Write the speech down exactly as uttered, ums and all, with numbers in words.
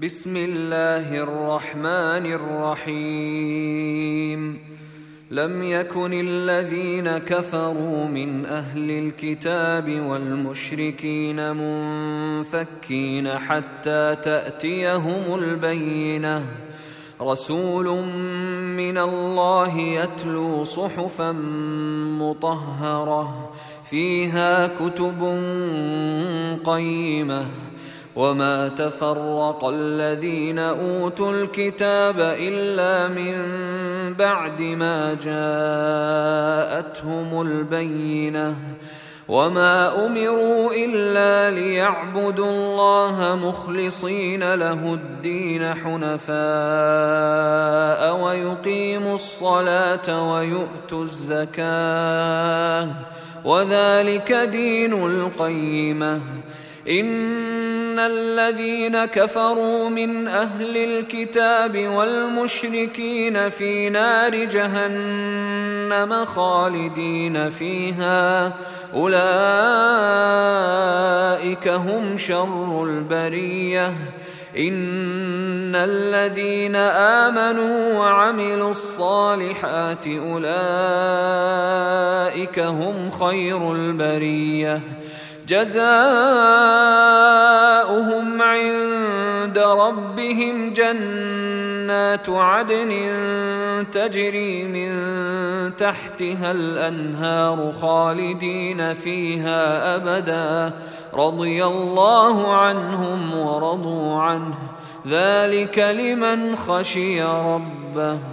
بسم الله الرحمن الرحيم لم يكن الذين كفروا من أهل الكتاب والمشركين منفكين حتى تأتيهم البينة رسول من الله يتلو صحفا مطهرة فيها كتب قيمة وما تفرق الذين أوتوا الكتاب إلا من بعد ما جاءتهم البينة وما أمروا إلا ليعبدوا الله مخلصين له الدين حنفاء ويقيموا الصلاة ويؤتوا الزكاة وذلك دين القيمة إن الذين كفروا من أهل الكتاب والمشركين في نار جهنم خالدين فيها أولئك هم شر البرية إن الذين آمنوا وعملوا الصالحات أولئك هم خير البرية جزاؤهم عند ربهم جنات عدن تجري من تحتها الأنهار خالدين فيها أبدا رضي الله عنهم ورضوا عنه ذلك لمن خشي ربه